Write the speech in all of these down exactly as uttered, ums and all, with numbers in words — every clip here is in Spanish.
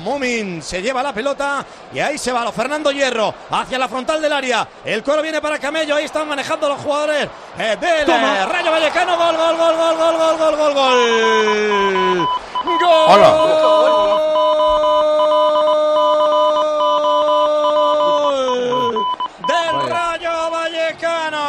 Mumin se lleva la pelota y ahí se va lo Fernando Hierro hacia la frontal del área. El coro viene para Camello. Ahí están manejando los jugadores eh, del eh, Rayo Vallecano. Gol, gol, gol, gol, gol, gol, gol, gol, gol. ¡Gol! ¡Hola! Del Rayo Vallecano.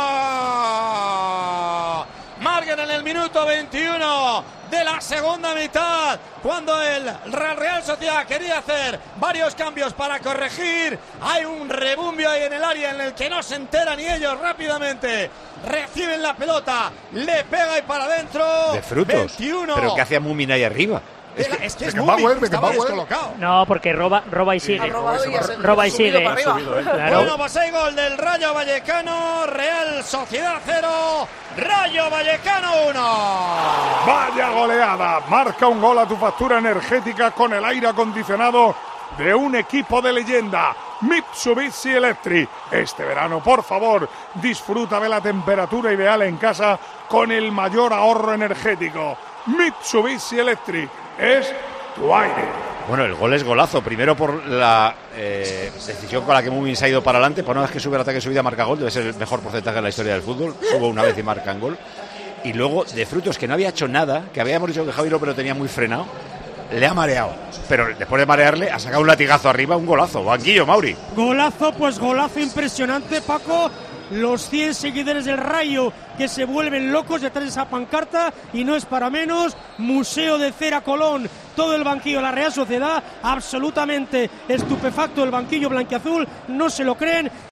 Marquen en el minuto veintiuno de la segunda mitad, cuando el Real Sociedad quería hacer varios cambios para corregir. Hay un rebumbio ahí en el área en el que no se enteran ni ellos. Rápidamente reciben la pelota, le pega y para adentro. De frutos. veintiuno. Pero ¿qué hacía Mumin ahí arriba? Es que es, que es Beckenbauer, Mumin, estaba Beckenbauer. descolocado. No, porque roba, roba y sigue. Roba y sigue. Claro. Bueno, pues hay gol del Rayo Vallecano. Real Sociedad cero, Rayo Vallecano uno. Vaya goleada. Marca un gol a tu factura energética con el aire acondicionado de un equipo de leyenda, Mitsubishi Electric. Este verano, por favor, disfruta de la temperatura ideal en casa con el mayor ahorro energético. Mitsubishi Electric es tu aire. Bueno, el gol es golazo. Primero por la eh, decisión con la que Mumin se ha ido para adelante. Por una vez que sube el ataque subida marca gol. Debe ser el mejor porcentaje de la historia del fútbol. Subo una vez y marcan gol. Y luego de Frutos, que no había hecho nada, que habíamos dicho que Javi lo pero tenía muy frenado, le ha mareado. Pero después de marearle ha sacado un latigazo arriba, un golazo. Banquillo, Mauri. Golazo, pues golazo impresionante, Paco. Los cien seguidores del Rayo que se vuelven locos detrás de esa pancarta, y no es para menos. Museo de Cera Colón, todo el banquillo de la Real Sociedad absolutamente estupefacto. El banquillo blanquiazul, no se lo creen.